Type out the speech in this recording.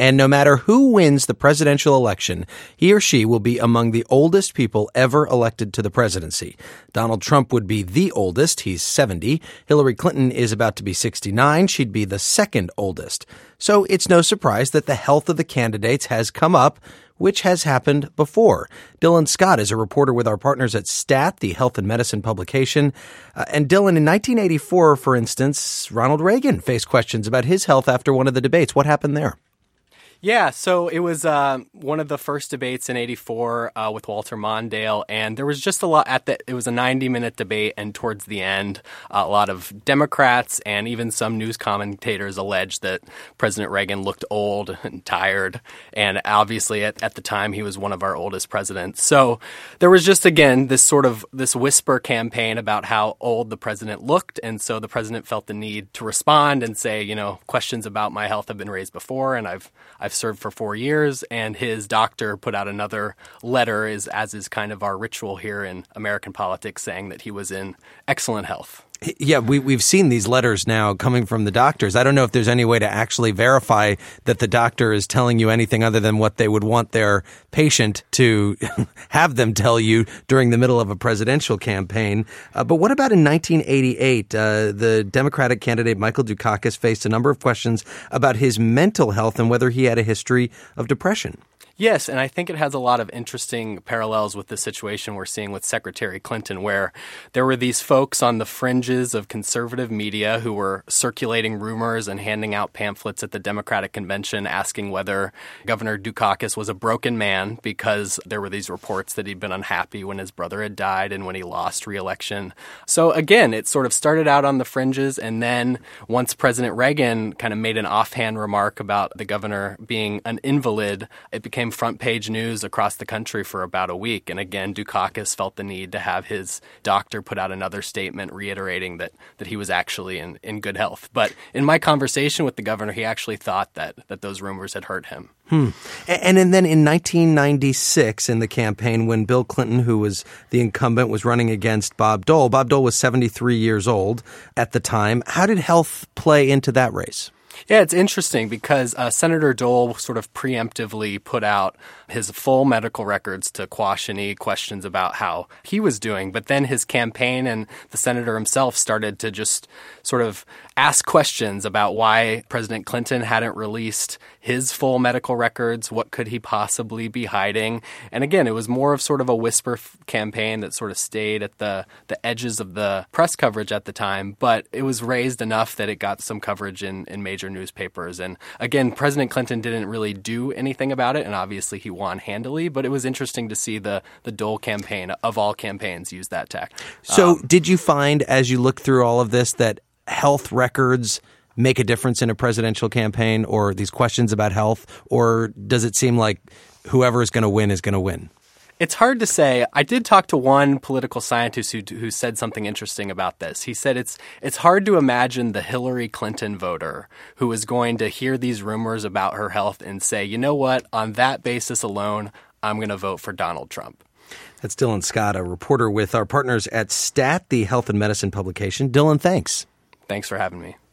And no matter who wins the presidential election, he or she will be among the oldest people ever elected to the presidency. Donald Trump would be the oldest. He's 70. Hillary Clinton is about to be 69. She'd be the second oldest. So it's no surprise that the health of the candidates has come up, which has happened before. Dylan Scott is a reporter with our partners at STAT, the health and medicine publication. And Dylan, in 1984, for instance, Ronald Reagan faced questions about his health after one of the debates. What happened there? Yeah, so it was one of the first debates in '84 with Walter Mondale, and there was just a lot it was a 90-minute debate, and towards the end, a lot of Democrats and even some news commentators alleged that President Reagan looked old and tired, and obviously at the time he was one of our oldest presidents. So there was just, again, this whisper campaign about how old the president looked, and so the president felt the need to respond and say, questions about my health have been raised before, and I've served for 4 years, and his doctor put out another letter, as is kind of our ritual here in American politics, saying that he was in excellent health. Yeah, we've seen these letters now coming from the doctors. I don't know if there's any way to actually verify that the doctor is telling you anything other than what they would want their patient to have them tell you during the middle of a presidential campaign. But what about in 1988? The Democratic candidate Michael Dukakis faced a number of questions about his mental health and whether he had a history of depression. Yes, and I think it has a lot of interesting parallels with the situation we're seeing with Secretary Clinton, where there were these folks on the fringes of conservative media who were circulating rumors and handing out pamphlets at the Democratic convention asking whether Governor Dukakis was a broken man, because there were these reports that he'd been unhappy when his brother had died and when he lost re-election. So again, it sort of started out on the fringes, and then once President Reagan kind of made an offhand remark about the governor being an invalid, it became front page news across the country for about a week. And again, Dukakis felt the need to have his doctor put out another statement reiterating that he was actually in good health. But in my conversation with the governor, he actually thought that those rumors had hurt him. And then in 1996, in the campaign, when Bill Clinton, who was the incumbent, was running against Bob Dole was 73 years old at the time. How did health play into that race? Yeah, it's interesting because Senator Dole sort of preemptively put out his full medical records to quash any questions about how he was doing. But then his campaign and the senator himself started to just sort of ask questions about why President Clinton hadn't released his full medical records. What could he possibly be hiding? And again, it was more of sort of a whisper campaign that sort of stayed at the edges of the press coverage at the time. But it was raised enough that it got some coverage in major newspapers. And again, President Clinton didn't really do anything about it, and obviously he won handily, but it was interesting to see the Dole campaign, of all campaigns, use that tack. So did you find, as you look through all of this, that health records make a difference in a presidential campaign, or these questions about health, or does it seem like whoever is going to win is going to win? It's hard to say. I did talk to one political scientist who said something interesting about this. He said it's hard to imagine the Hillary Clinton voter who is going to hear these rumors about her health and say, you know what, on that basis alone, I'm going to vote for Donald Trump. That's Dylan Scott, a reporter with our partners at STAT, the health and medicine publication. Dylan, thanks. Thanks for having me.